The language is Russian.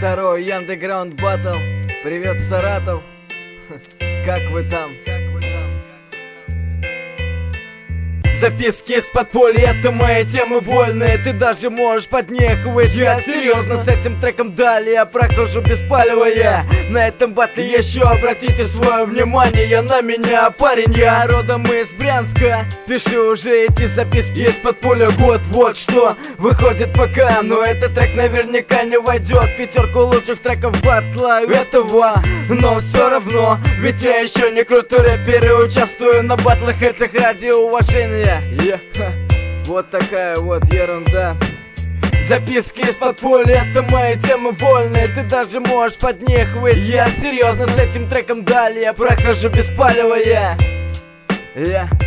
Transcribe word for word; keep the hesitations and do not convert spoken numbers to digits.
Второй Underground Battle. Привет, Саратов. Как вы там? Записки из подполья, это мои темы вольные. Ты даже можешь под них выйти. Я серьезно с этим треком далее я прохожу беспаливая. На этом батле еще обратите свое внимание на меня, парень. Я родом из Брянска. Пишу уже эти записки из подполья год. Вот что выходит пока. Но этот трек наверняка не войдет в пятерку лучших треков батла этого. Но все равно, ведь я еще не крутой рэпер и участвую на батлах этих ради уважения. Yeah. Вот такая вот ерунда. Записки из подполья, это мои темы вольные. Ты даже можешь под них выйти. Я серьезно с этим треком далее я прохожу беспаливая. Yeah.